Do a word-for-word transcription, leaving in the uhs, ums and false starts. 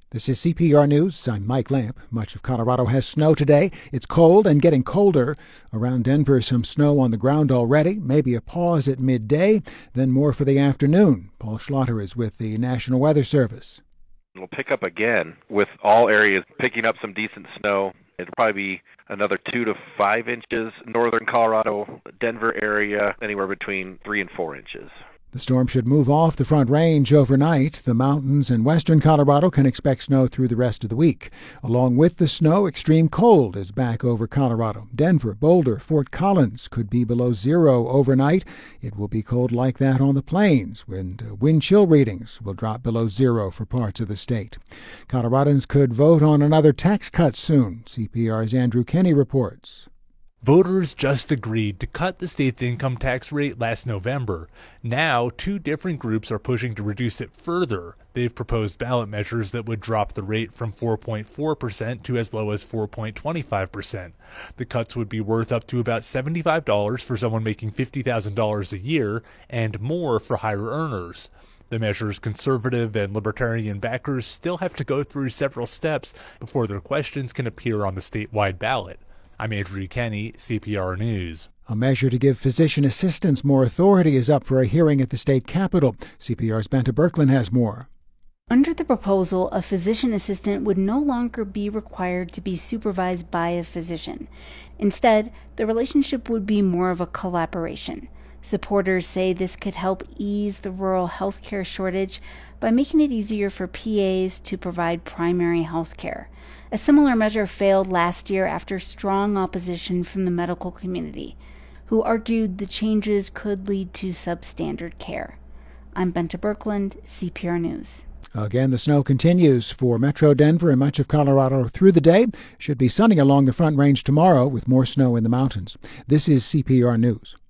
This is C P R News. I'm Mike Lamp. Much of Colorado has snow today. It's cold and getting colder. Around Denver, some snow on the ground already. Maybe a pause at midday, then more for the afternoon. Paul Schlatter is with the National Weather Service. It'll pick up again with all areas picking up some decent snow. It'll probably be another two to five inches. Northern Colorado, Denver area, anywhere between three and four inches. The storm should move off the Front Range overnight. The mountains in western Colorado can expect snow through the rest of the week. Along with the snow, extreme cold is back over Colorado. Denver, Boulder, Fort Collins could be below zero overnight. It will be cold like that on the plains, when wind chill readings will drop below zero for parts of the state. Coloradans could vote on another tax cut soon. C P R's Andrew Kenny reports. Voters just agreed to cut the state's income tax rate last November. Now, two different groups are pushing to reduce it further. They've proposed ballot measures that would drop the rate from four point four percent to as low as four point two five percent. The cuts would be worth up to about seventy-five dollars for someone making fifty thousand dollars a year and more for higher earners. The measure's conservative and libertarian backers still have to go through several steps before their questions can appear on the statewide ballot. I'm Andrew Kenny, C P R News. A measure to give physician assistants more authority is up for a hearing at the state capitol. C P R's Benta Birkeland has more. Under the proposal, a physician assistant would no longer be required to be supervised by a physician. Instead, the relationship would be more of a collaboration. Supporters say this could help ease the rural health care shortage by making it easier for P As to provide primary health care. A similar measure failed last year after strong opposition from the medical community, who argued the changes could lead to substandard care. I'm Benta Birkeland, C P R News. Again, the snow continues for Metro Denver and much of Colorado through the day. Should be sunny along the Front Range tomorrow with more snow in the mountains. This is C P R News.